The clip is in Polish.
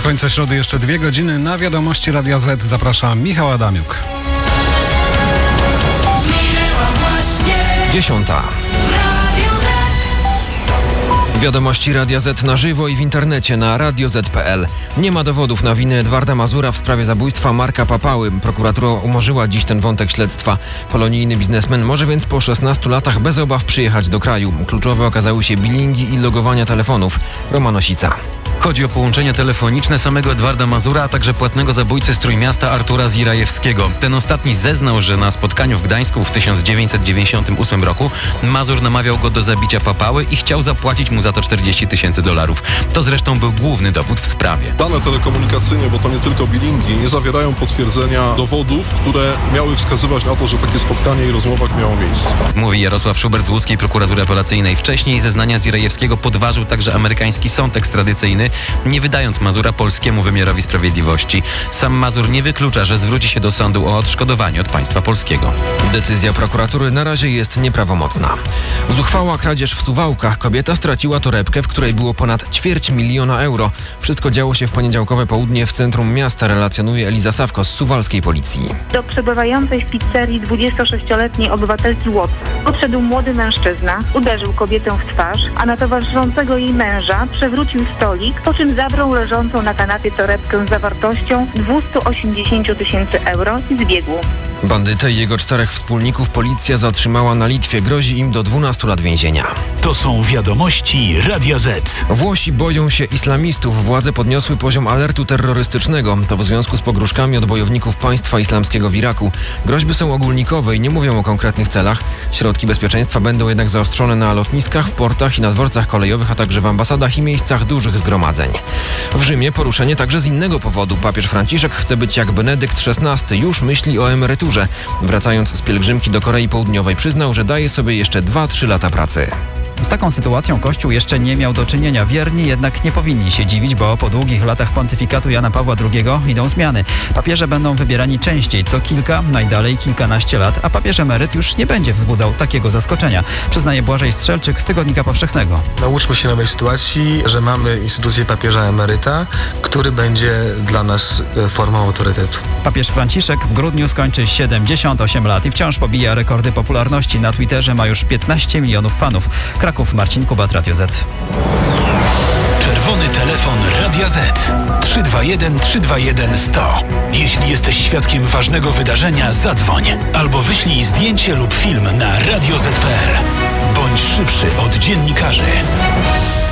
końca środy jeszcze 2 godziny. Na wiadomości Radia Z zaprasza Michał Adamiuk. 10. Wiadomości Radia Z na żywo i w internecie na radioz.pl. Nie ma dowodów na winę Edwarda Mazura w sprawie zabójstwa Marka Papały. Prokuratura umorzyła dziś ten wątek śledztwa. Polonijny biznesmen może więc po 16 latach bez obaw przyjechać do kraju. Kluczowe okazały się bilingi i logowania telefonów. Roman Osica. Chodzi o połączenia telefoniczne samego Edwarda Mazura, a także płatnego zabójcy z Trójmiasta Artura Zirajewskiego. Ten ostatni zeznał, że na spotkaniu w Gdańsku w 1998 roku Mazur namawiał go do zabicia Papały i chciał zapłacić mu za to $40,000. To zresztą był główny dowód w sprawie. Dane telekomunikacyjne, bo to nie tylko bilingi, nie zawierają potwierdzenia dowodów, które miały wskazywać na to, że takie spotkanie i rozmowa miało miejsce. Mówi Jarosław Szubert z łódzkiej prokuratury apelacyjnej. Wcześniej zeznania Zirajewskiego podważył także amerykański sąd ekstradycyjny, nie wydając Mazura polskiemu wymiarowi sprawiedliwości. Sam Mazur nie wyklucza, że zwróci się do sądu o odszkodowanie od państwa polskiego. Decyzja prokuratury na razie jest nieprawomocna. Zuchwała kradzież w Suwałkach. Kobieta straciła torebkę, w której było ponad 250 000 euro. Wszystko działo się w poniedziałkowe południe w centrum miasta, relacjonuje Eliza Sawko z suwalskiej policji. Do przebywającej w pizzerii 26-letniej obywatelki Łodzi podszedł młody mężczyzna, uderzył kobietę w twarz, a na towarzyszącego jej męża przewrócił stolik, po czym zabrał leżącą na kanapie torebkę z zawartością 280 000 euro i zbiegł. Bandytę i jego 4 wspólników policja zatrzymała na Litwie. Grozi im do 12 lat więzienia. To są wiadomości Radia Z. Włosi boją się islamistów. Władze podniosły poziom alertu terrorystycznego. To w związku z pogróżkami od bojowników państwa islamskiego w Iraku. Groźby są ogólnikowe i nie mówią o konkretnych celach. Środki bezpieczeństwa będą jednak zaostrzone na lotniskach, w portach i na dworcach kolejowych, a także w ambasadach i miejscach dużych zgromadzeń. W Rzymie poruszenie także z innego powodu. Papież Franciszek chce być jak Benedykt XVI. Już myśli o emeryturze. Wracając z pielgrzymki do Korei Południowej, przyznał, że daje sobie jeszcze 2-3 lata pracy. Z taką sytuacją Kościół jeszcze nie miał do czynienia. Wierni jednak nie powinni się dziwić, bo po długich latach pontyfikatu Jana Pawła II idą zmiany. Papieże będą wybierani częściej, co kilka, najdalej kilkanaście lat, a papież emeryt już nie będzie wzbudzał takiego zaskoczenia, przyznaje Błażej Strzelczyk z Tygodnika Powszechnego. Nauczmy się nowej sytuacji, że mamy instytucję papieża emeryta, który będzie dla nas formą autorytetu. Papież Franciszek w grudniu skończy 78 lat i wciąż pobija rekordy popularności. Na Twitterze ma już 15 milionów fanów. Kraków, Marcin Kubat, Radio Z. Czerwony telefon Radia Z. 321 321 100. Jeśli jesteś świadkiem ważnego wydarzenia, zadzwoń albo wyślij zdjęcie lub film na radioz.pl. Bądź szybszy od dziennikarzy.